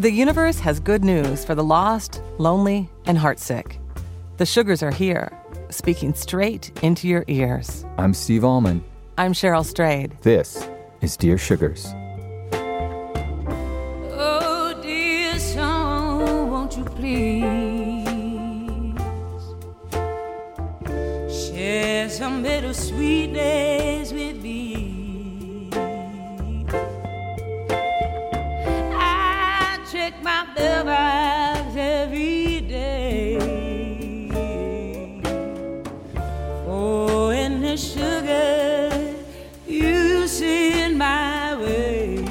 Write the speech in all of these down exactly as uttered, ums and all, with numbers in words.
The universe has good news for the lost, lonely, and heartsick. The Sugars are here, speaking straight into your ears. I'm Steve Allman. I'm Cheryl Strayed. This is Dear Sugars. Oh, dear song, won't you please share some bittersweet days with me? I check my mailbox every day for any sugar you send my way.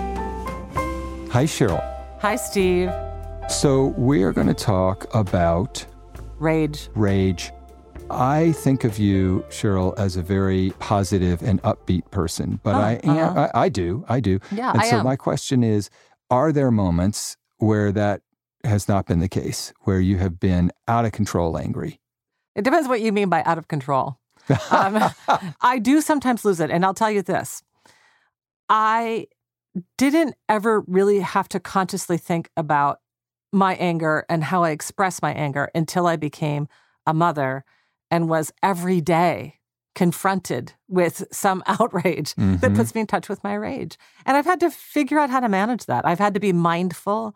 Hi, Cheryl. Hi, Steve. So we're going to talk about Rage. rage. I think of you, Cheryl, as a very positive and upbeat person, but Oh, I am, uh-huh. I, I do, I do. Yeah, and I so am. my question is, are there moments where that has not been the case, where you have been out of control angry? It depends what you mean by out of control. Um, I do sometimes lose it. And I'll tell you this. I didn't ever really have to consciously think about my anger and how I express my anger until I became a mother and was every day confronted with some outrage that Mhm. puts me in touch with my rage. And I've had to figure out how to manage that. I've had to be mindful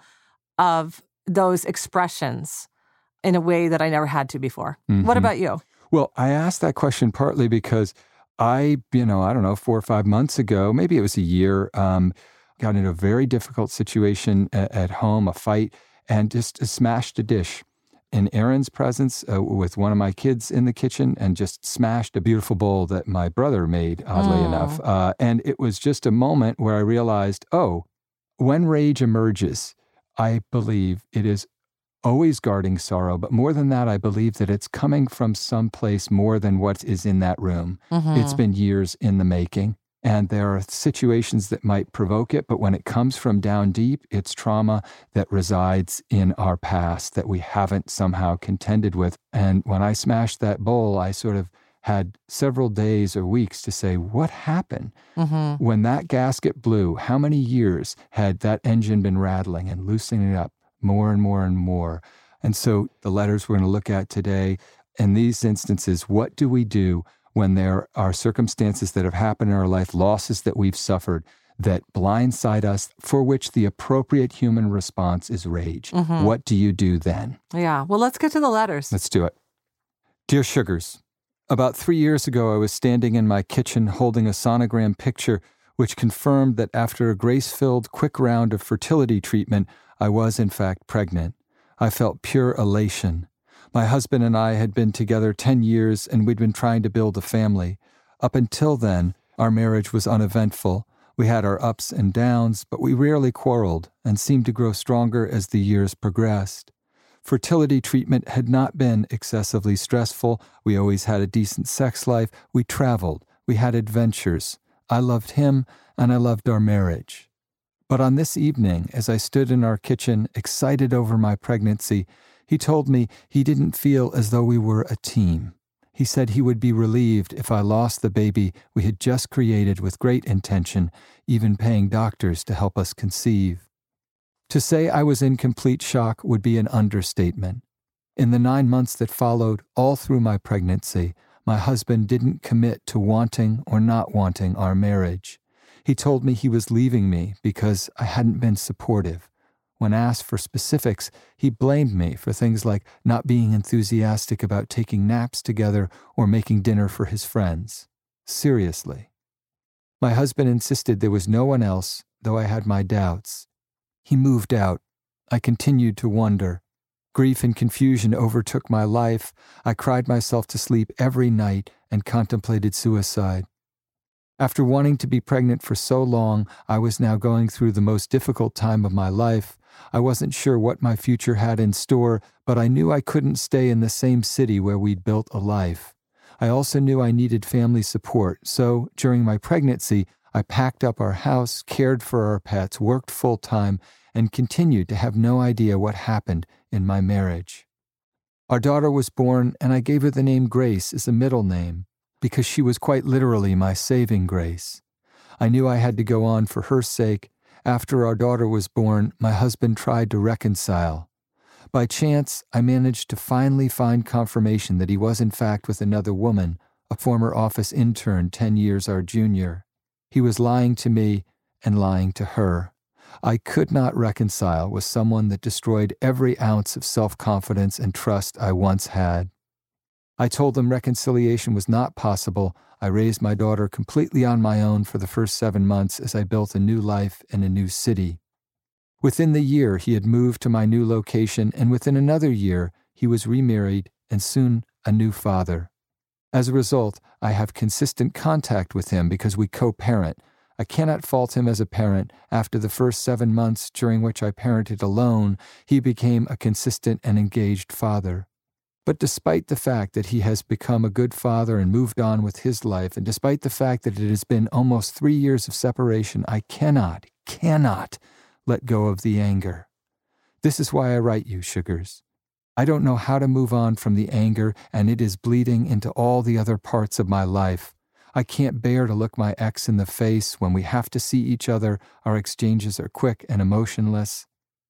of those expressions in a way that I never had to before. Mhm. What about you? Well, I asked that question partly because I, you know, I don't know, four or five months ago, maybe it was a year, um, got in a very difficult situation at, at home, a fight, and just smashed a dish in Aaron's presence uh, with one of my kids in the kitchen, and just smashed a beautiful bowl that my brother made, oddly Mm. enough. Uh, and it was just a moment where I realized, oh, when rage emerges, I believe it is always guarding sorrow, but more than that, I believe that it's coming from someplace more than what is in that room. Mhm. It's been years in the making, and there are situations that might provoke it, but when it comes from down deep, it's trauma that resides in our past that we haven't somehow contended with. And when I smashed that bowl, I sort of had several days or weeks to say, what happened? Mhm. When that gasket blew, how many years had that engine been rattling and loosening it up more and more and more? And so the letters we're going to look at today, in these instances, what do we do when there are circumstances that have happened in our life, losses that we've suffered, that blindside us, for which the appropriate human response is rage? Mhm. What do you do then? Yeah. Well, let's get to the letters. Let's do it. Dear Sugars, about three years ago, I was standing in my kitchen holding a sonogram picture which confirmed that after a grace-filled quick round of fertility treatment, I was in fact pregnant. I felt pure elation. My husband and I had been together ten years, and we'd been trying to build a family. Up until then, our marriage was uneventful. We had our ups and downs, but we rarely quarreled and seemed to grow stronger as the years progressed. Fertility treatment had not been excessively stressful. We always had a decent sex life. We traveled. We had adventures. I loved him, and I loved our marriage. But on this evening, as I stood in our kitchen, excited over my pregnancy, he told me he didn't feel as though we were a team. He said he would be relieved if I lost the baby we had just created with great intention, even paying doctors to help us conceive. To say I was in complete shock would be an understatement. In the nine months that followed, all through my pregnancy, my husband didn't commit to wanting or not wanting our marriage. He told me he was leaving me because I hadn't been supportive. When asked for specifics, he blamed me for things like not being enthusiastic about taking naps together or making dinner for his friends. Seriously. My husband insisted there was no one else, though I had my doubts. He moved out. I continued to wonder. Grief and confusion overtook my life. I cried myself to sleep every night and contemplated suicide. After wanting to be pregnant for so long, I was now going through the most difficult time of my life. I wasn't sure what my future had in store, but I knew I couldn't stay in the same city where we'd built a life. I also knew I needed family support, so during my pregnancy, I packed up our house, cared for our pets, worked full-time, and continued to have no idea what happened in my marriage. Our daughter was born, and I gave her the name Grace as a middle name, because she was quite literally my saving grace. I knew I had to go on for her sake, After our daughter was born, my husband tried to reconcile. By chance, I managed to finally find confirmation that he was in fact with another woman, a former office intern ten years our junior. He was lying to me and lying to her. I could not reconcile with someone that destroyed every ounce of self-confidence and trust I once had. I told them reconciliation was not possible. I raised my daughter completely on my own for the first seven months as I built a new life in a new city. Within the year, he had moved to my new location, and within another year, he was remarried and soon a new father. As a result, I have consistent contact with him because we co-parent. I cannot fault him as a parent. After the first seven months during which I parented alone, he became a consistent and engaged father. But despite the fact that he has become a good father and moved on with his life, and despite the fact that it has been almost three years of separation, I cannot, cannot let go of the anger. This is why I write you, Sugars. I don't know how to move on from the anger, and it is bleeding into all the other parts of my life. I can't bear to look my ex in the face when we have to see each other. Our exchanges are quick and emotionless.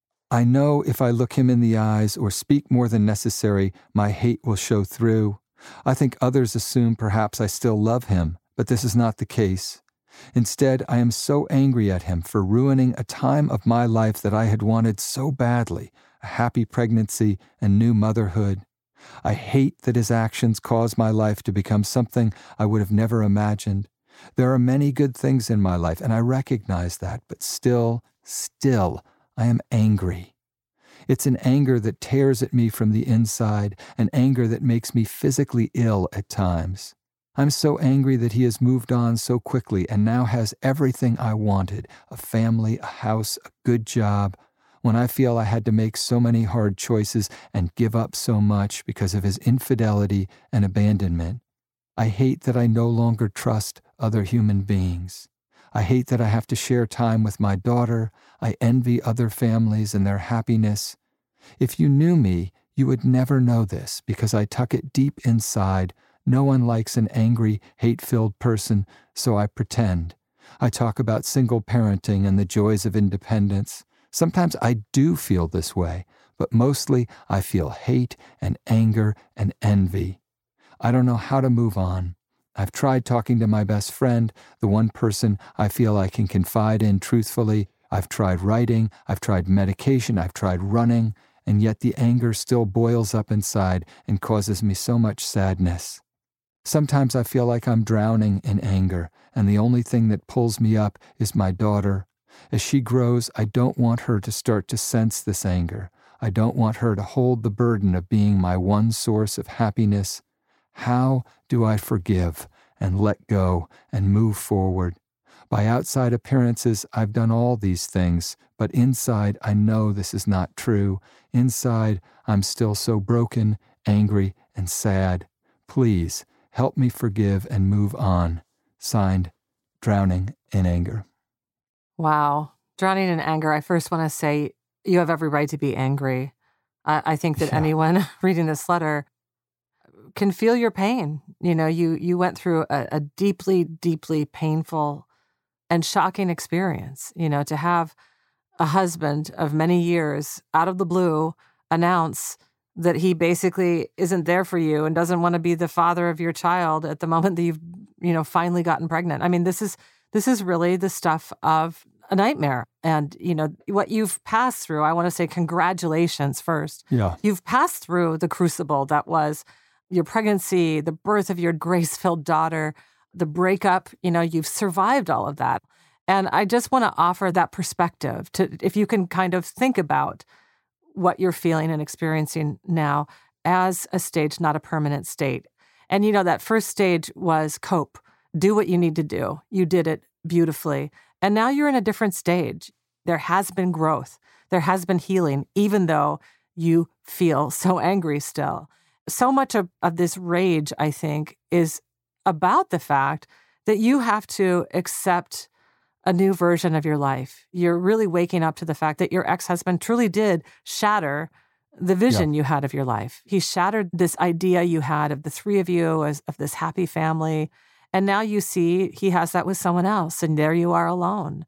I know if I look him in the eyes or speak more than necessary, my hate will show through. I think others assume perhaps I still love him, but this is not the case. Instead, I am so angry at him for ruining a time of my life that I had wanted so badly, a happy pregnancy and new motherhood. I hate that his actions caused my life to become something I would have never imagined. There are many good things in my life, and I recognize that, but still, still, I am angry. It's an anger that tears at me from the inside, an anger that makes me physically ill at times. I'm so angry that he has moved on so quickly and now has everything I wanted, a family, a house, a good job, when I feel I had to make so many hard choices and give up so much because of his infidelity and abandonment. I hate that I no longer trust other human beings. I hate that I have to share time with my daughter. I envy other families and their happiness. If you knew me, you would never know this because I tuck it deep inside. No one likes an angry, hate-filled person, so I pretend. I talk about single parenting and the joys of independence. Sometimes I do feel this way, but mostly I feel hate and anger and envy. I don't know how to move on. I've tried talking to my best friend, the one person I feel I can confide in truthfully. I've tried writing, I've tried medication, I've tried running, and yet the anger still boils up inside and causes me so much sadness. Sometimes I feel like I'm drowning in anger, and the only thing that pulls me up is my daughter. As she grows, I don't want her to start to sense this anger. I don't want her to hold the burden of being my one source of happiness. How do I forgive and let go and move forward? By outside appearances, I've done all these things, but inside I know this is not true. Inside, I'm still so broken, angry, and sad. Please, help me forgive and move on. Signed, Drowning in Anger. Wow. Drowning in anger. I first want to say you have every right to be angry. I, I think that yeah. anyone reading this letter can feel your pain. You know, you you went through a, a deeply, deeply painful and shocking experience. You know, to have a husband of many years out of the blue announce that he basically isn't there for you and doesn't want to be the father of your child at the moment that you've, you know, finally gotten pregnant. I mean, this is this is really the stuff of a nightmare. And, you know, what you've passed through, I want to say congratulations first. Yeah. You've passed through the crucible that was your pregnancy, the birth of your grace-filled daughter, the breakup. You know, you've survived all of that. And I just want to offer that perspective to, if you can kind of think about what you're feeling and experiencing now as a stage, not a permanent state. And, you know, that first stage was cope, do what you need to do. You did it beautifully. And now you're in a different stage. There has been growth. There has been healing, even though you feel so angry still. So much of, of this rage, I think, is about the fact that you have to accept a new version of your life. You're really waking up to the fact that your ex-husband truly did shatter the vision yeah. you had of your life. He shattered this idea you had of the three of you as of this happy family. And now you see he has that with someone else, and there you are alone.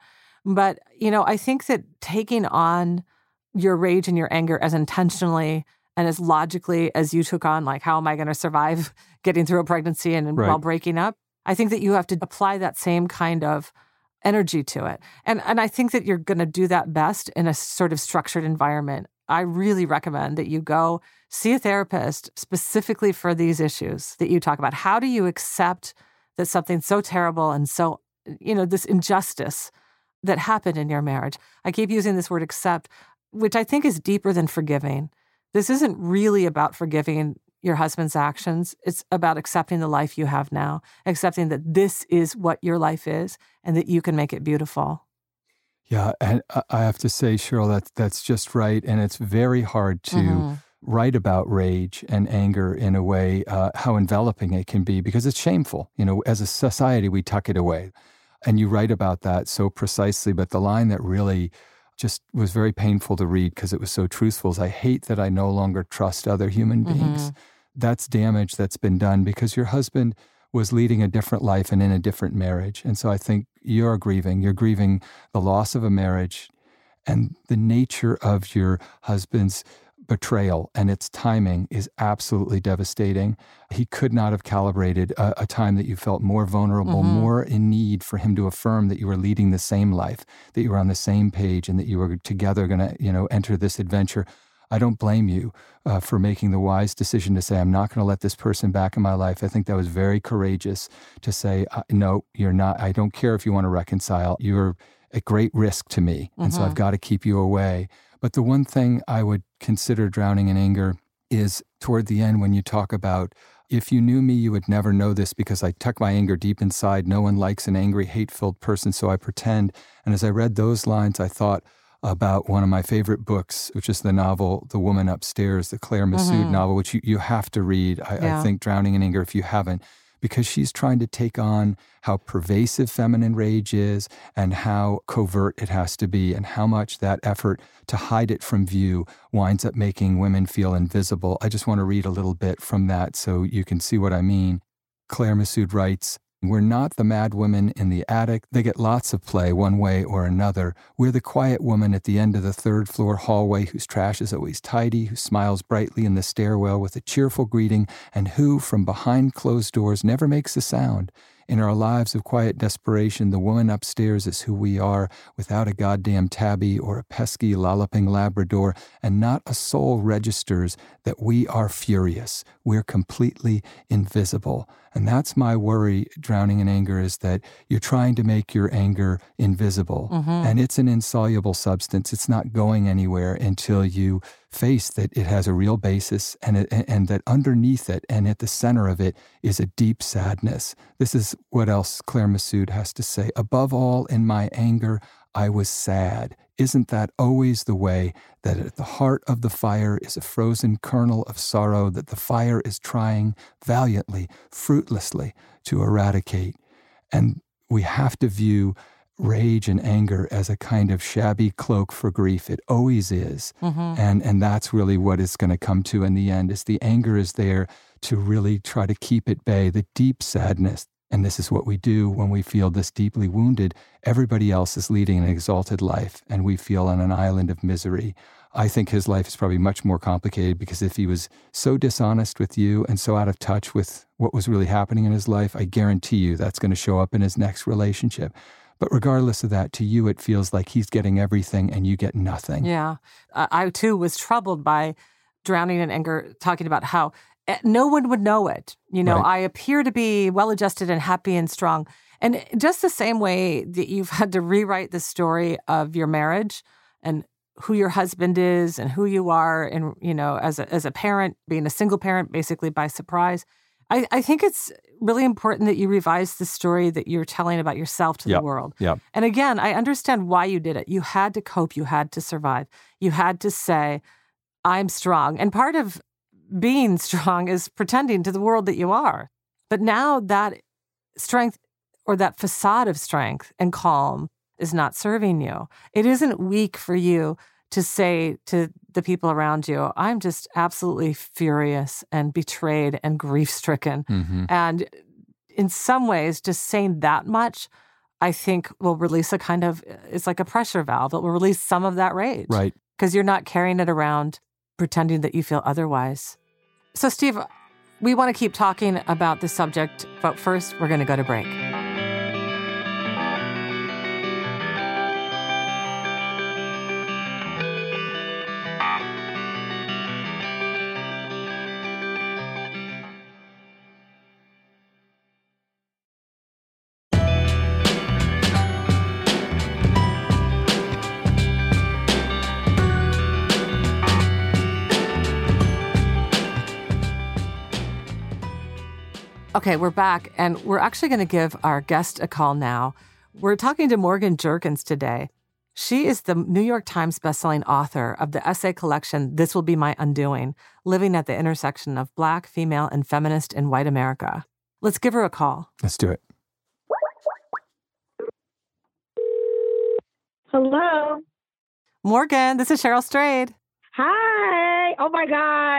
But, you know, I think that taking on your rage and your anger as intentionally and as logically as you took on, like, how am I going to survive getting through a pregnancy and Right. while breaking up? I think that you have to apply that same kind of energy to it. And and I think that you're going to do that best in a sort of structured environment. I really recommend that you go see a therapist specifically for these issues that you talk about. How do you accept that something so terrible and so, you know, this injustice that happened in your marriage? I keep using this word accept, which I think is deeper than forgiving. This isn't really about forgiving your husband's actions. It's about accepting the life you have now, accepting that this is what your life is and that you can make it beautiful. Yeah, and I- I have to say, Cheryl, that's, that's just right. And it's very hard to Mm-hmm. write about rage and anger in a way, uh, how enveloping it can be, because it's shameful. You know, as a society, we tuck it away. And you write about that so precisely. But the line that really just was very painful to read because it was so truthful is, I hate that I no longer trust other human beings. Mm-hmm. That's damage that's been done because your husband was leading a different life and in a different marriage. And so I think you're grieving. You're grieving the loss of a marriage and the nature of your husband's betrayal and its timing is absolutely devastating. He could not have calibrated a, a time that you felt more vulnerable, Mm-hmm. more in need for him to affirm that you were leading the same life, that you were on the same page, and that you were together going to, you know, enter this adventure. I don't blame you uh, for making the wise decision to say, I'm not going to let this person back in my life. I think that was very courageous to say, uh, no, you're not. I don't care if you want to reconcile. You're at great risk to me. And so Mhm. I've got to keep you away. But the one thing I would consider drowning in anger is toward the end when you talk about, if you knew me, you would never know this because I tuck my anger deep inside. No one likes an angry, hate-filled person, so I pretend. And as I read those lines, I thought about one of my favorite books, which is the novel The Woman Upstairs, the Claire Massoud Mhm. novel, which you, you have to read, I, Yeah. I think, Drowning in Anger, if you haven't, because she's trying to take on how pervasive feminine rage is and how covert it has to be and how much that effort to hide it from view winds up making women feel invisible. I just want to read a little bit from that so you can see what I mean. Claire Massoud writes, "We're not the mad women in the attic. They get lots of play one way or another. We're the quiet woman at the end of the third floor hallway whose trash is always tidy, who smiles brightly in the stairwell with a cheerful greeting, and who, from behind closed doors, never makes a sound. In our lives of quiet desperation, the woman upstairs is who we are, without a goddamn tabby or a pesky lolloping Labrador, and not a soul registers that we are furious. We're completely invisible." And that's my worry, drowning in anger, is that you're trying to make your anger invisible. Mhm. And it's an insoluble substance. It's not going anywhere until you face that it has a real basis and, it, and that underneath it and at the center of it is a deep sadness. This is what else Claire Massoud has to say. "Above all, in my anger, I was sad. Isn't that always the way, that at the heart of the fire is a frozen kernel of sorrow that the fire is trying valiantly, fruitlessly to eradicate?" And we have to view rage and anger as a kind of shabby cloak for grief. It always is. Mhm. And and that's really what it's going to come to in the end, is the anger is there to really try to keep at bay the deep sadness. And this is what we do when we feel this deeply wounded. Everybody else is leading an exalted life, and we feel on an island of misery. I think his life is probably much more complicated, because if he was so dishonest with you and so out of touch with what was really happening in his life, I guarantee you that's going to show up in his next relationship. But regardless of that, to you, it feels like he's getting everything and you get nothing. Yeah. I, I, too, was troubled by Drowning in Anger, talking about how eh, no one would know it. You know, Right. I appear to be well-adjusted and happy and strong. And just the same way that you've had to rewrite the story of your marriage and who your husband is and who you are, and, you know, as a, as a parent, being a single parent, basically by surprise. I, I think it's really important that you revise the story that you're telling about yourself to Yep. the world. Yep. And again, I understand why you did it. You had to cope. You had to survive. You had to say, I'm strong. And part of being strong is pretending to the world that you are. But now that strength, or that facade of strength and calm, is not serving you. It isn't weak for you to say to the people around you, I'm just absolutely furious and betrayed and grief-stricken. Mm-hmm. And in some ways, just saying that much I think will release a kind of, it's like a pressure valve. It will release some of that rage. Right. Because you're not carrying it around pretending that you feel otherwise. So, Steve, we want to keep talking about this subject, but first we're going to go to break. Okay, we're back, and we're actually going to give our guest a call now. We're talking to Morgan Jerkins today. She is the New York Times bestselling author of the essay collection, This Will Be My Undoing, Living at the Intersection of Black, Female, and Feminist in White America. Let's give her a call. Let's do it. Hello. Morgan, this is Cheryl Strayed. Hi. Oh, my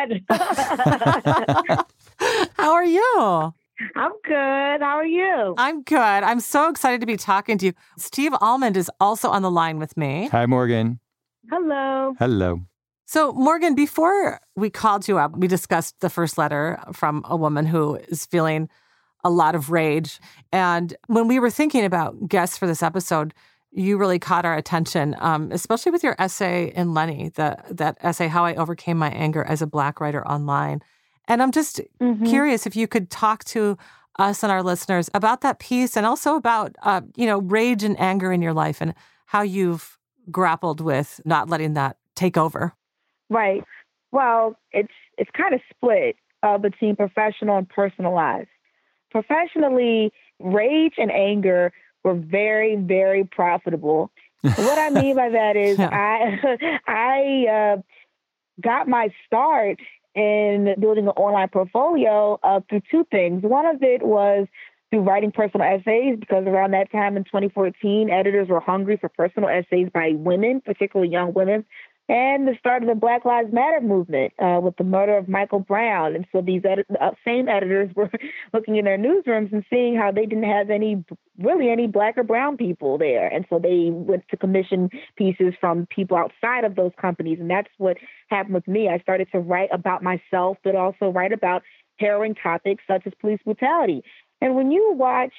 God. How are you? I'm good. How are you? I'm good. I'm so excited to be talking to you. Steve Almond is also on the line with me. Hi, Morgan. Hello. Hello. So, Morgan, before we called you up, we discussed the first letter from a woman who is feeling a lot of rage. And when we were thinking about guests for this episode, you really caught our attention, um, especially with your essay in Lenny, the, that essay, How I Overcame My Anger as a Black Writer Online. And I'm just mm-hmm. curious if you could talk to us and our listeners about that piece and also about, uh, you know, rage and anger in your life and how you've grappled with not letting that take over. Right. Well, it's it's kind of split uh, between professional and personal lives. Professionally, rage and anger were very, very profitable. What I mean by that is yeah. I I uh, got my start in building an online portfolio uh, through two things. One of it was through writing personal essays, because around that time in twenty fourteen, editors were hungry for personal essays by women, particularly young women, and the start of the Black Lives Matter movement uh, with the murder of Michael Brown. And so these edi- uh, same editors were looking in their newsrooms and seeing how they didn't have any, really any Black or brown people there. And so they went to commission pieces from people outside of those companies. And that's what happened with me. I started to write about myself, but also write about harrowing topics such as police brutality. And when you watch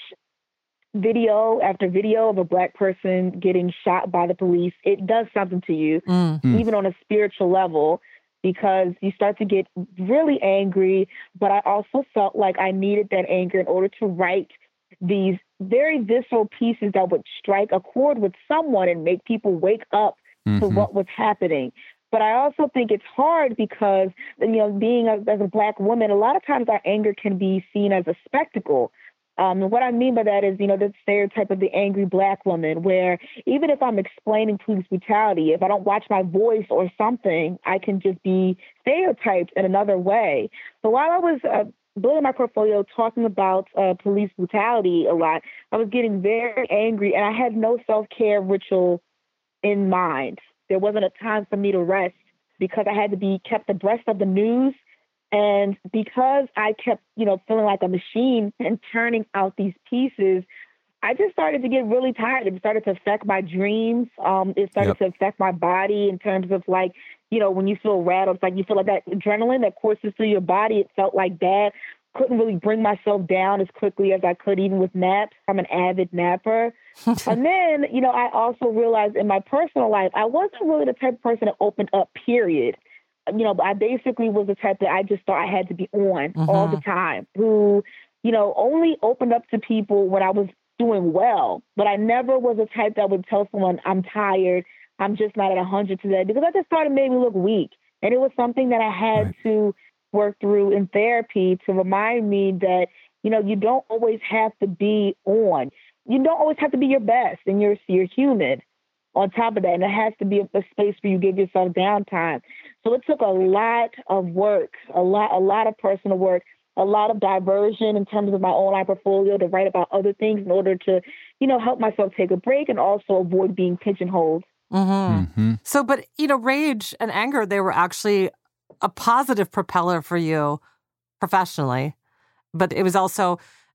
video after video of a Black person getting shot by the police, it does something to you, mm-hmm. even on a spiritual level, because you start to get really angry. But I also felt like I needed that anger in order to write these very visceral pieces that would strike a chord with someone and make people wake up mm-hmm. to what was happening. But I also think it's hard because, you know, being a, as a Black woman, a lot of times our anger can be seen as a spectacle. Um, and what I mean by that is, you know, the stereotype of the angry Black woman, where even if I'm explaining police brutality, if I don't watch my voice or something, I can just be stereotyped in another way. So while I was uh, building my portfolio, talking about uh, police brutality a lot, I was getting very angry, and I had no self-care ritual in mind. There wasn't a time for me to rest because I had to be kept abreast of the news. And because I kept, you know, feeling like a machine and turning out these pieces, I just started to get really tired. It started to affect my dreams. Um, it started yep. to affect my body in terms of, like, you know, when you feel rattled, it's like you feel like that adrenaline that courses through your body. It felt like that. Couldn't really bring myself down as quickly as I could, even with naps. I'm an avid napper. And then, you know, I also realized in my personal life, I wasn't really the type of person that opened up, period. You know, I basically was the type that I just thought I had to be on mm-hmm. all the time, who, you know, only opened up to people when I was doing well. But I never was the type that would tell someone, I'm tired, I'm just not at one hundred today, because I just thought it made me look weak. And it was something that I had right. to work through in therapy to remind me that, you know, you don't always have to be on. You don't always have to be your best, and you're, you're human. On top of that, and it has to be a, a space where you give yourself downtime. So it took a lot of work, a lot, a lot of personal work, a lot of diversion in terms of my online portfolio to write about other things in order to, you know, help myself take a break and also avoid being pigeonholed. Mm-hmm. Mm-hmm. So, but, you know, rage and anger, they were actually a positive propeller for you professionally, but it was also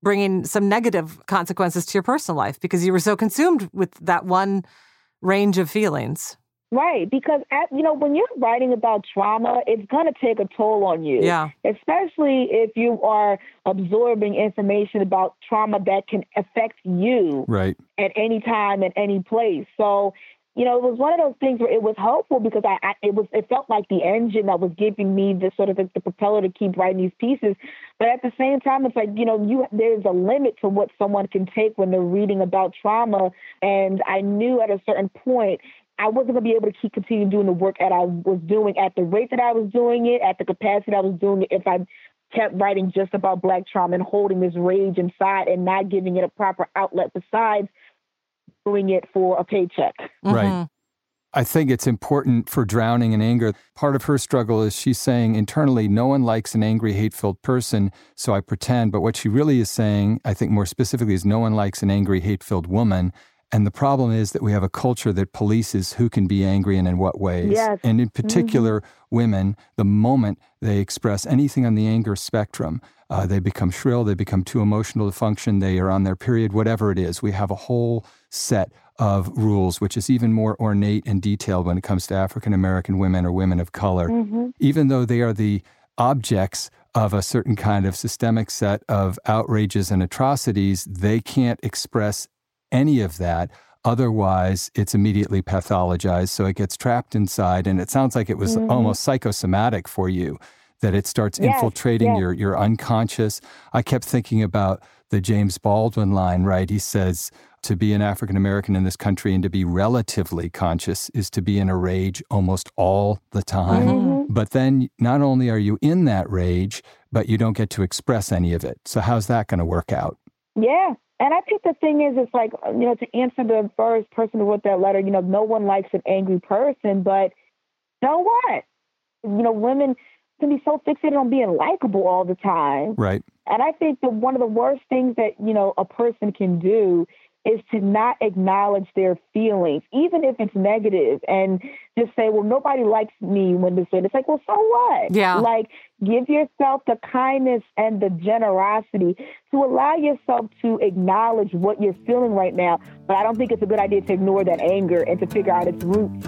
bringing some negative consequences to your personal life because you were so consumed with that one range of feelings. Right, because, at, you know, when you're writing about trauma, it's going to take a toll on you. Yeah. Especially if you are absorbing information about trauma that can affect you right. at any time, at any place. So, you know, it was one of those things where it was helpful because I, I it was it felt like the engine that was giving me the sort of the, the propeller to keep writing these pieces. But at the same time, it's like, you know, you there's a limit to what someone can take when they're reading about trauma. And I knew at a certain point, I wasn't going to be able to keep continuing doing the work that I was doing at the rate that I was doing it, at the capacity that I was doing it, if I kept writing just about Black trauma and holding this rage inside and not giving it a proper outlet besides doing it for a paycheck. Mm-hmm. Right. I think it's important for drowning in anger. Part of her struggle is she's saying internally, no one likes an angry, hate-filled person, so I pretend. But what she really is saying, I think more specifically, is no one likes an angry, hate-filled woman. And the problem is that we have a culture that polices who can be angry and in what ways. Yes. And in particular, mm-hmm. women, the moment they express anything on the anger spectrum, uh, they become shrill, they become too emotional to function, they are on their period, whatever it is. We have a whole set of rules, which is even more ornate and detailed when it comes to African-American women or women of color. Mm-hmm. Even though they are the objects of a certain kind of systemic set of outrages and atrocities, they can't express any of that. Otherwise, it's immediately pathologized. So it gets trapped inside. And it sounds like it was mm-hmm. almost psychosomatic for you, that it starts yes, infiltrating yes. your, your unconscious. I kept thinking about the James Baldwin line, right? He says, to be an African-American in this country and to be relatively conscious is to be in a rage almost all the time. Mm-hmm. But then not only are you in that rage, but you don't get to express any of it. So how's that going to work out? Yeah. And I think the thing is, it's like, you know, to answer the first person who wrote that letter, you know, no one likes an angry person, but so what? You know, women can be so fixated on being likable all the time. Right. And I think that one of the worst things that, you know, a person can do is to not acknowledge their feelings, even if it's negative, and just say, well, nobody likes me when this is. It's like, well, so what? Yeah. Like, give yourself the kindness and the generosity to allow yourself to acknowledge what you're feeling right now. But I don't think it's a good idea to ignore that anger and to figure out its roots.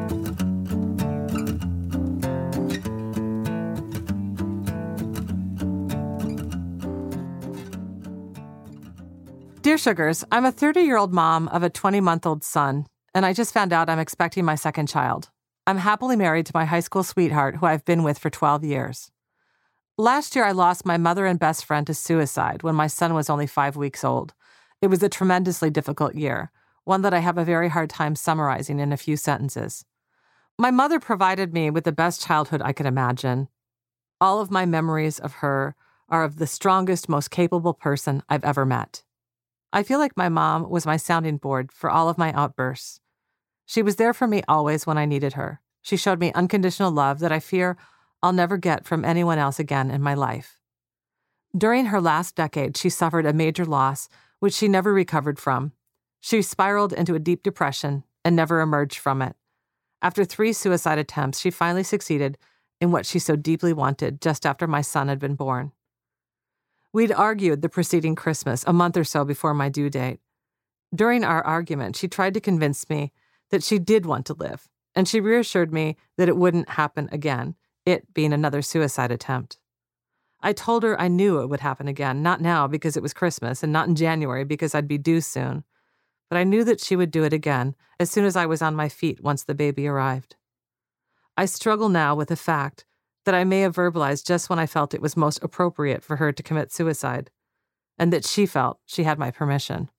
Dear Sugars, I'm a thirty-year-old mom of a twenty-month-old son, and I just found out I'm expecting my second child. I'm happily married to my high school sweetheart, who I've been with for twelve years. Last year, I lost my mother and best friend to suicide when my son was only five weeks old. It was a tremendously difficult year, one that I have a very hard time summarizing in a few sentences. My mother provided me with the best childhood I could imagine. All of my memories of her are of the strongest, most capable person I've ever met. I feel like my mom was my sounding board for all of my outbursts. She was there for me always when I needed her. She showed me unconditional love that I fear I'll never get from anyone else again in my life. During her last decade, she suffered a major loss, which she never recovered from. She spiraled into a deep depression and never emerged from it. After three suicide attempts, she finally succeeded in what she so deeply wanted just after my son had been born. We'd argued the preceding Christmas, a month or so before my due date. During our argument, she tried to convince me that she did want to live, and she reassured me that it wouldn't happen again, it being another suicide attempt. I told her I knew it would happen again, not now because it was Christmas, and not in January because I'd be due soon. But I knew that she would do it again as soon as I was on my feet once the baby arrived. I struggle now with the fact that I may have verbalized just when I felt it was most appropriate for her to commit suicide, and that she felt she had my permission.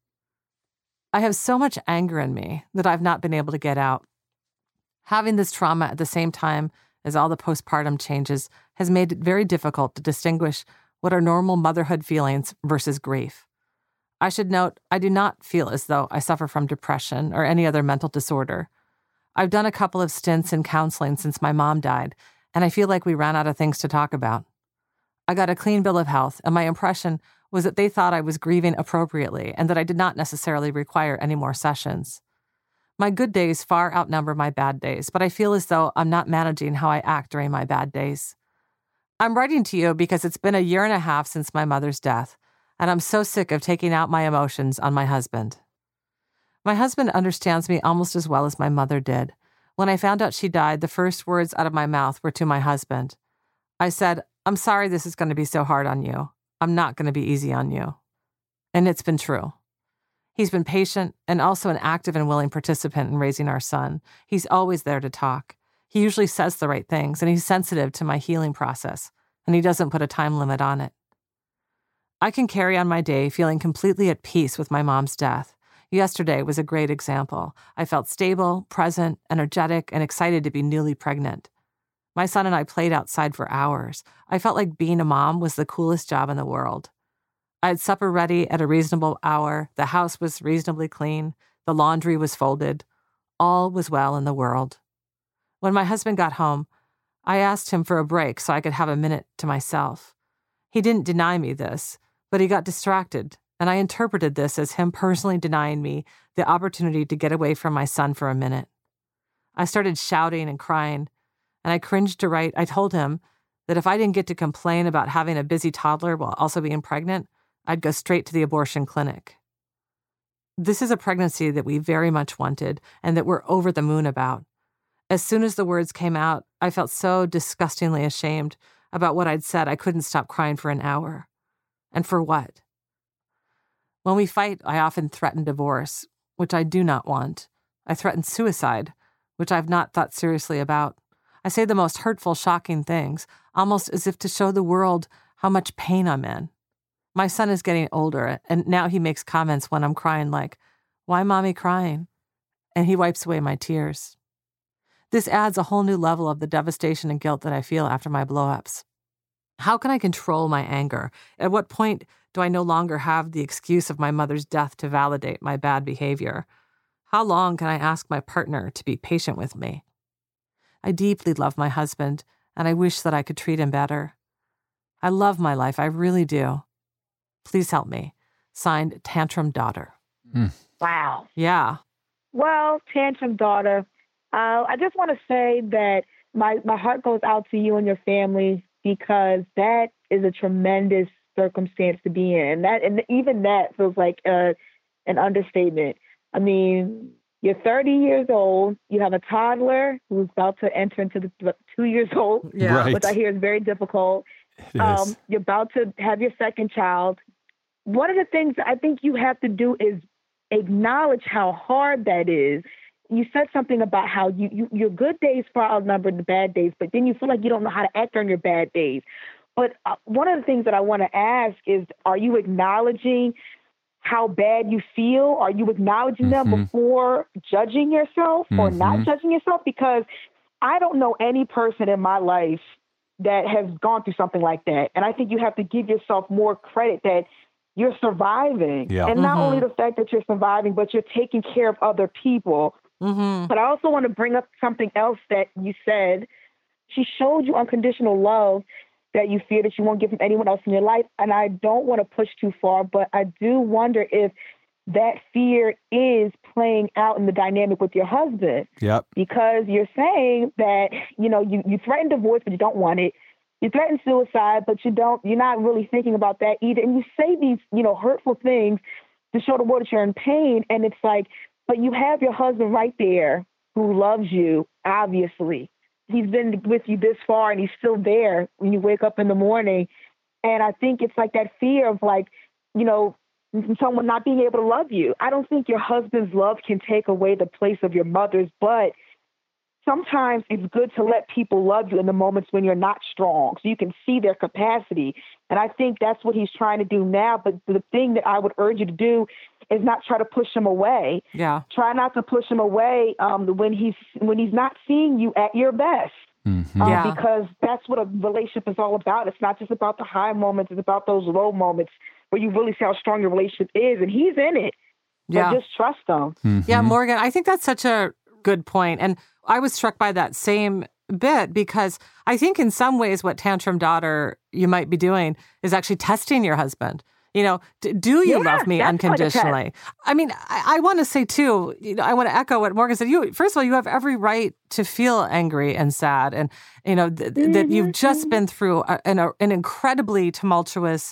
I have so much anger in me that I've not been able to get out. Having this trauma at the same time as all the postpartum changes has made it very difficult to distinguish what are normal motherhood feelings versus grief. I should note, I do not feel as though I suffer from depression or any other mental disorder. I've done a couple of stints in counseling since my mom died, and I feel like we ran out of things to talk about. I got a clean bill of health, and my impression was that they thought I was grieving appropriately and that I did not necessarily require any more sessions. My good days far outnumber my bad days, but I feel as though I'm not managing how I act during my bad days. I'm writing to you because it's been a year and a half since my mother's death. and I'm so sick of taking out my emotions on my husband. My husband understands me almost as well as my mother did. When I found out she died, the first words out of my mouth were to my husband. I said, "I'm sorry this is going to be so hard on you. I'm not going to be easy on you." And it's been true. He's been patient and also an active and willing participant in raising our son. He's always there to talk. He usually says the right things, and he's sensitive to my healing process, and he doesn't put a time limit on it. I can carry on my day feeling completely at peace with my mom's death. Yesterday was a great example. I felt stable, present, energetic, and excited to be newly pregnant. My son and I played outside for hours. I felt like being a mom was the coolest job in the world. I had supper ready at a reasonable hour. The house was reasonably clean. The laundry was folded. All was well in the world. When my husband got home, I asked him for a break so I could have a minute to myself. He didn't deny me this, but he got distracted, and I interpreted this as him personally denying me the opportunity to get away from my son for a minute. I started shouting and crying, and I cringed to write. I told him that if I didn't get to complain about having a busy toddler while also being pregnant, I'd go straight to the abortion clinic. This is a pregnancy that we very much wanted and that we're over the moon about. As soon as the words came out, I felt so disgustingly ashamed about what I'd said I couldn't stop crying for an hour. And for what? When we fight, I often threaten divorce, which I do not want. I threaten suicide, which I've not thought seriously about. I say the most hurtful, shocking things, almost as if to show the world how much pain I'm in. My son is getting older, and now he makes comments when I'm crying like, "Why, Mommy, crying?" And he wipes away my tears. This adds a whole new level of the devastation and guilt that I feel after my blow-ups. How can I control my anger? At what point do I no longer have the excuse of my mother's death to validate my bad behavior? How long can I ask my partner to be patient with me? I deeply love my husband, and I wish that I could treat him better. I love my life, I really do. Please help me. Signed, Tantrum Daughter. Mm. Wow. Yeah. Well, Tantrum Daughter, uh, I just want to say that my, my heart goes out to you and your family because that is a tremendous circumstance to be in. And that, and even that feels like uh, an understatement. I mean, you're thirty years old. You have a toddler who's about to enter into the two years old, Yeah. Right. which I hear is very difficult. It Um, is. you're about to have your second child. One of the things I think you have to do is acknowledge how hard that is. You said something about how you, you your good days far outnumber the bad days, but then you feel like you don't know how to act on your bad days. But uh, one of the things that I want to ask is, are you acknowledging how bad you feel? Are you acknowledging them Mhm. before judging yourself or not Mhm. judging yourself? Because I don't know any person in my life that has gone through something like that. And I think you have to give yourself more credit that you're surviving. Yeah. And not Mhm. only the fact that you're surviving, but you're taking care of other people. Mm-hmm. But I also want to bring up something else that you said. She showed you unconditional love that you fear that you won't give from anyone else in your life. And I don't want to push too far, but I do wonder if that fear is playing out in the dynamic with your husband. Yep. Because you're saying that, you know, you, you threaten divorce, but you don't want it. You threaten suicide, but you don't, you're not really thinking about that either. And you say these, you know, hurtful things to show the world that you're in pain. And it's like, but you have your husband right there who loves you, obviously. He's been with you this far and he's still there when you wake up in the morning. And I think it's like that fear of like, you know, someone not being able to love you. I don't think your husband's love can take away the place of your mother's, but sometimes it's good to let people love you in the moments when you're not strong so you can see their capacity. And I think that's what he's trying to do now. But the thing that I would urge you to do is not try to push him away. Yeah. Try not to push him away um, when he's when he's not seeing you at your best. Mhm. Um, Yeah. Because that's what a relationship is all about. It's not just about the high moments. It's about those low moments where you really see how strong your relationship is. And he's in it. Yeah. But just trust him. Mhm. Yeah, Morgan, I think that's such a good point. And I was struck by that same bit because I think in some ways what Tantrum Daughter you might be doing is actually testing your husband. You know, d- do you Yeah, love me that's like a unconditionally? I mean, I, I want to say too, you know, I want to echo what Morgan said. You, first of all, you have every right to feel angry and sad, and you know th- mm-hmm. that you've just been through a, an, a, an incredibly tumultuous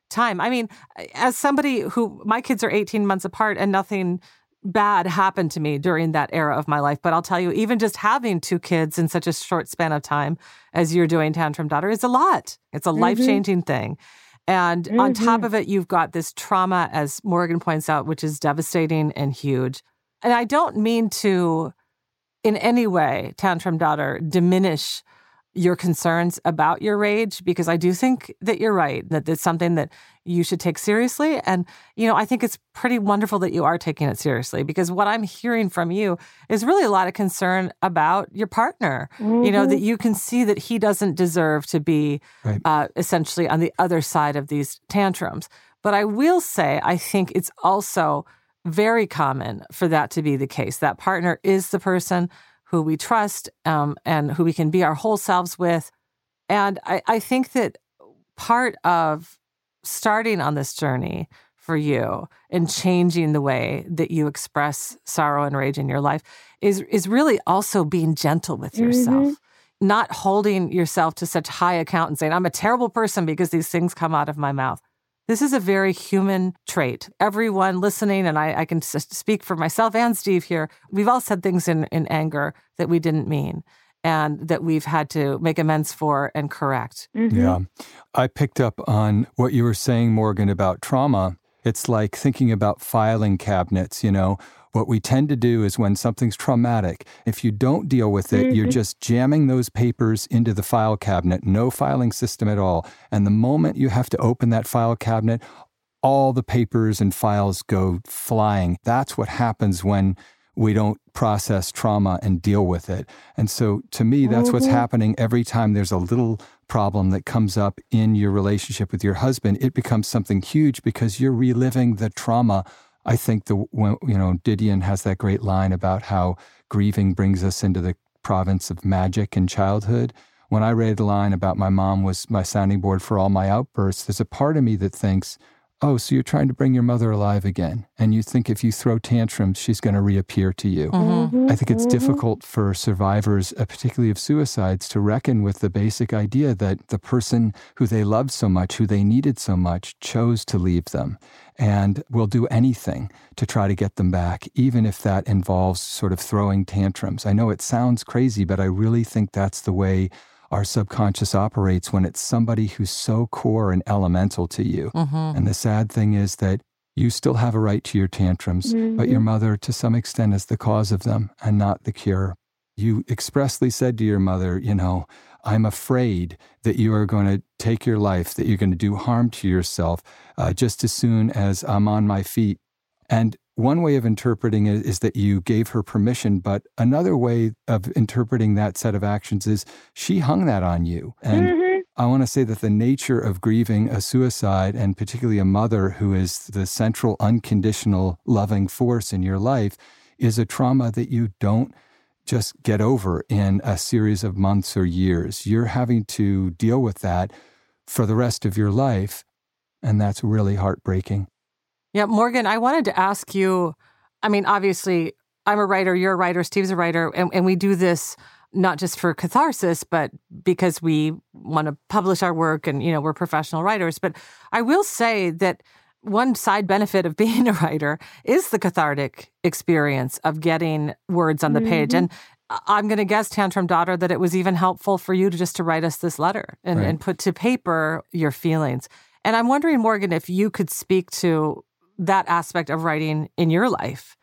time. I mean, as somebody who, my kids are eighteen months apart and nothing bad happened to me during that era of my life. But I'll tell you, even just having two kids in such a short span of time as you're doing Tantrum Daughter is a lot. It's a mm-hmm. life-changing thing. And mm-hmm. on top of it, you've got this trauma, as Morgan points out, which is devastating and huge. And I don't mean to, in any way, Tantrum Daughter, diminish your concerns about your rage, because I do think that you're right, that it's something that you should take seriously. And, you know, I think it's pretty wonderful that you are taking it seriously, because what I'm hearing from you is really a lot of concern about your partner, mm-hmm. you know, that you can see that he doesn't deserve to be right. uh, essentially on the other side of these tantrums. But I will say, I think it's also very common for that to be the case. That partner is the person who we trust um, and who we can be our whole selves with. And I, I think that part of starting on this journey for you and changing the way that you express sorrow and rage in your life is, is really also being gentle with yourself, mm-hmm. not holding yourself to such high account and saying, I'm a terrible person because these things come out of my mouth. This is a very human trait. Everyone listening, and I, I can s- speak for myself and Steve here, we've all said things in, in anger that we didn't mean and that we've had to make amends for and correct. Mm-hmm. Yeah. I picked up on what you were saying, Morgan, about trauma. It's like thinking about filing cabinets, you know. What we tend to do is when something's traumatic, if you don't deal with it, mm-hmm. you're just jamming those papers into the file cabinet, no filing system at all. And the moment you have to open that file cabinet, all the papers and files go flying. That's what happens when we don't process trauma and deal with it. And so to me, that's mm-hmm. what's happening every time there's a little problem that comes up in your relationship with your husband. It becomes something huge because you're reliving the trauma. I think the you know Didion has that great line about how grieving brings us into the province of magic in childhood. When I read the line about my mom was my sounding board for all my outbursts, there's a part of me that thinks, oh, so you're trying to bring your mother alive again. And you think if you throw tantrums, she's going to reappear to you. Mm-hmm. I think it's mm-hmm. difficult for survivors, uh, particularly of suicides, to reckon with the basic idea that the person who they loved so much, who they needed so much, chose to leave them and will do anything to try to get them back, even if that involves sort of throwing tantrums. I know it sounds crazy, but I really think that's the way our subconscious operates when it's somebody who's so core and elemental to you. Mm-hmm. And the sad thing is that you still have a right to your tantrums, mm-hmm. but your mother, to some extent, is the cause of them and not the cure. You expressly said to your mother, you know, I'm afraid that you are going to take your life, that you're going to do harm to yourself uh, just as soon as I'm on my feet. And one way of interpreting it is that you gave her permission, but another way of interpreting that set of actions is she hung that on you. And mm-hmm. I want to say that the nature of grieving a suicide, and particularly a mother who is the central unconditional loving force in your life, is a trauma that you don't just get over in a series of months or years. You're having to deal with that for the rest of your life, and that's really heartbreaking. Yeah, Morgan, I wanted to ask you, I mean, obviously, I'm a writer, you're a writer, Steve's a writer, and, and we do this not just for catharsis, but because we want to publish our work and, you know, we're professional writers. But I will say that one side benefit of being a writer is the cathartic experience of getting words on the mm-hmm. page. And I'm going to guess, Tantrum Daughter, that it was even helpful for you to just to write us this letter and, right. and put to paper your feelings. And I'm wondering, Morgan, if you could speak to that aspect of writing in your life.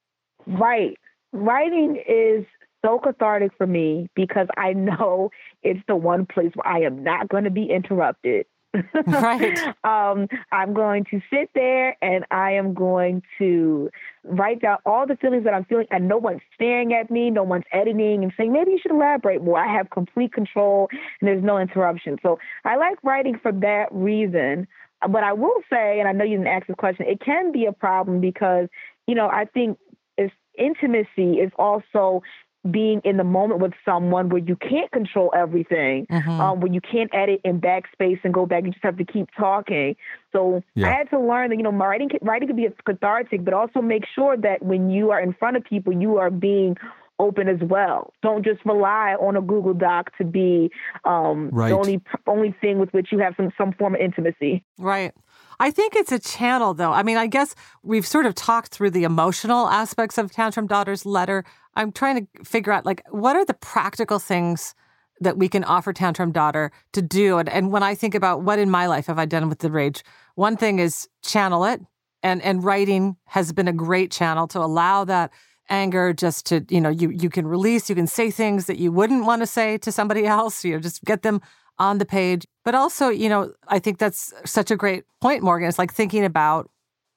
Right. Writing is so cathartic for me because I know it's the one place where I am not going to be interrupted. Right. um, I'm going to sit there and I am going to write down all the feelings that I'm feeling, and no one's staring at me, no one's editing and saying, maybe you should elaborate more. I have complete control and there's no interruption. So I like writing for that reason. But I will say, and I know you didn't ask this question, it can be a problem because, you know, I think it's, intimacy is also being in the moment with someone where you can't control everything, mm-hmm. um, where you can't edit in backspace and go back. You just have to keep talking. So yeah. I had to learn that, you know, writing, writing can be cathartic, but also make sure that when you are in front of people, you are being open as well. Don't just rely on a Google Doc to be um, right. the only only thing with which you have some, some form of intimacy. Right. I think it's a channel, though. I mean, I guess we've sort of talked through the emotional aspects of Tantrum Daughter's letter. I'm trying to figure out, like, what are the practical things that we can offer Tantrum Daughter to do? And, and when I think about what in my life have I done with the rage, one thing is channel it. And and writing has been a great channel to allow that anger just to, you know, you, you can release, you can say things that you wouldn't want to say to somebody else, you know, just get them on the page. But also, you know, I think that's such a great point, Morgan. It's like thinking about,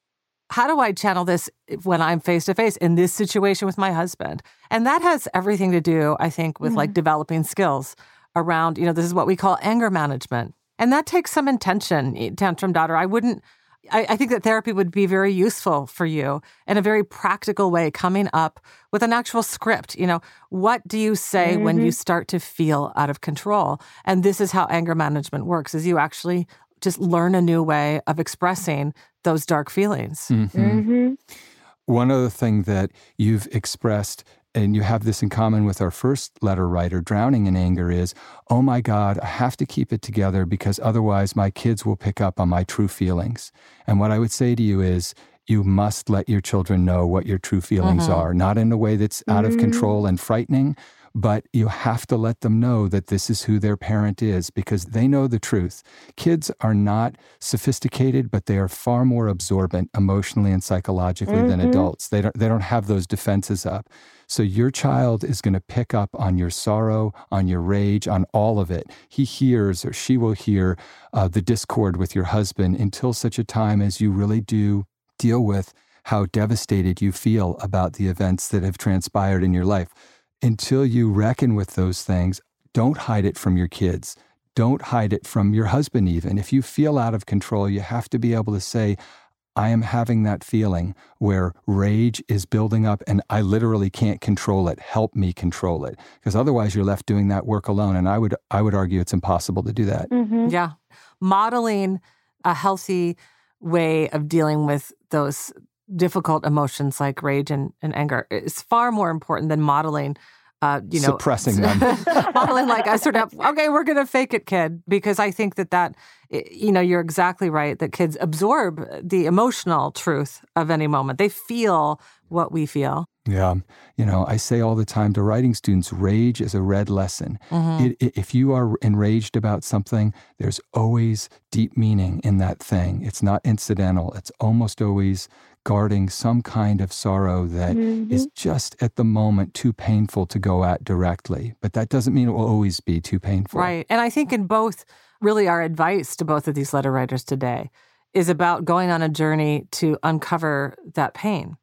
how do I channel this when I'm face to face in this situation with my husband? And that has everything to do, I think, with mm-hmm. like developing skills around, you know, this is what we call anger management. And that takes some intention, Tantrum Daughter. I wouldn't, I, I think that therapy would be very useful for you in a very practical way, coming up with an actual script. You know, what do you say mm-hmm. when you start to feel out of control? And this is how anger management works, is you actually just learn a new way of expressing those dark feelings. Mm-hmm. Mm-hmm. One other thing that you've expressed, and you have this in common with our first letter writer, Drowning in Anger, is, oh my God, I have to keep it together because otherwise my kids will pick up on my true feelings. And what I would say to you is, you must let your children know what your true feelings mm-hmm. are, not in a way that's out mm-hmm. of control and frightening, but you have to let them know that this is who their parent is because they know the truth. Kids are not sophisticated, but they are far more absorbent emotionally and psychologically mm-hmm. than adults. They don't, they don't have those defenses up. So your child is going to pick up on your sorrow, on your rage, on all of it. He hears or she will hear uh, the discord with your husband until such a time as you really do deal with how devastated you feel about the events that have transpired in your life. Until you reckon with those things, don't hide it from your kids. Don't hide it from your husband even. If you feel out of control, you have to be able to say, I am having that feeling where rage is building up and I literally can't control it. Help me control it. Because otherwise you're left doing that work alone. And I would I would argue it's impossible to do that. Mm-hmm. Yeah. Modeling a healthy way of dealing with those difficult emotions like rage and, and anger is far more important than modeling, uh, you know, suppressing them. modeling like I sort of, okay, we're going to fake it, kid. Because I think that that, you know, you're exactly right, that kids absorb the emotional truth of any moment. They feel what we feel. Yeah. You know, I say all the time to writing students, rage is a red lesson. Mm-hmm. It, it, if you are enraged about something, there's always deep meaning in that thing. It's not incidental. It's almost always guarding some kind of sorrow that mm-hmm. is just at the moment too painful to go at directly. But that doesn't mean it will always be too painful. Right. And I think in both, really our advice to both of these letter writers today is about going on a journey to uncover that pain.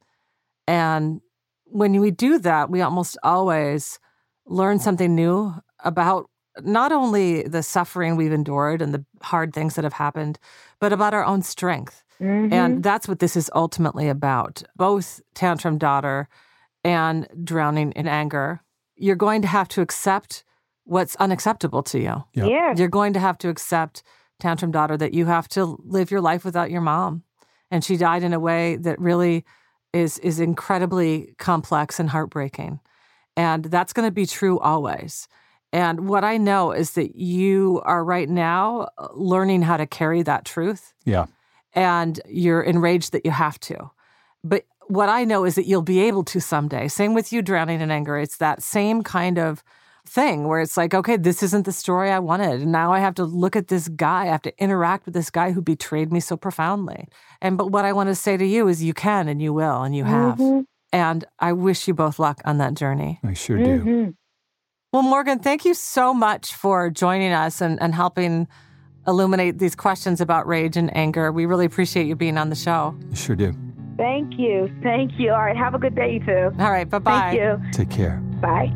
And when we do that, we almost always learn something new about not only the suffering we've endured and the hard things that have happened, but about our own strength. Mm-hmm. And that's what this is ultimately about. Both Tantrum Daughter and Drowning in Anger, you're going to have to accept what's unacceptable to you. Yep. Yeah. You're going to have to accept, Tantrum Daughter, that you have to live your life without your mom. And she died in a way that really is is incredibly complex and heartbreaking. And that's going to be true always. And what I know is that you are right now learning how to carry that truth. Yeah. And you're enraged that you have to. But what I know is that you'll be able to someday. Same with you, Drowning in Anger. It's that same kind of thing where it's like, okay, this isn't the story I wanted. And now I have to look at this guy. I have to interact with this guy who betrayed me so profoundly. And but what I want to say to you is you can and you will and you have. Mm-hmm. And I wish you both luck on that journey. I sure do. Mm-hmm. Well, Morgan, thank you so much for joining us and, and helping illuminate these questions about rage and anger. We really appreciate you being on the show. I sure do. Thank you. Thank you. All right. Have a good day, you too. All right. Bye-bye. Thank you. Take care. Bye.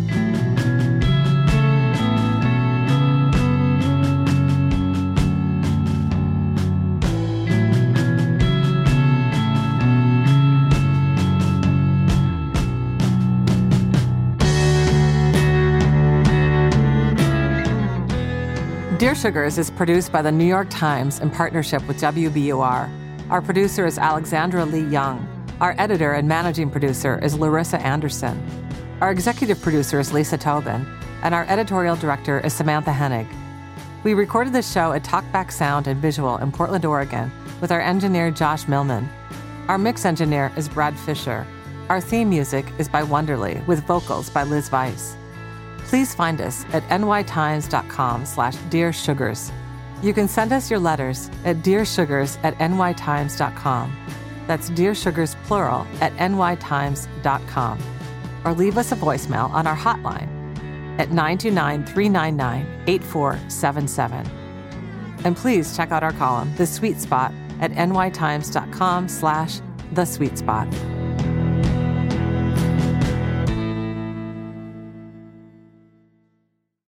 Dear Sugars is produced by the New York Times in partnership with W B U R. Our producer is Alexandra Lee Young. Our editor and managing producer is Larissa Anderson. Our executive producer is Lisa Tobin. And our editorial director is Samantha Hennig. We recorded this show at Talkback Sound and Visual in Portland, Oregon, with our engineer Josh Millman. Our mix engineer is Brad Fisher. Our theme music is by Wonderly, with vocals by Liz Weiss. Please find us at nytimes.com slash Dear Sugars. You can send us your letters at dearsugars at nytimes.com. That's Dear Sugars, plural, at nytimes dot com. Or leave us a voicemail on our hotline at nine two nine, three nine nine, eight four seven seven. And please check out our column, The Sweet Spot, at nytimes.com slash The Sweet Spot.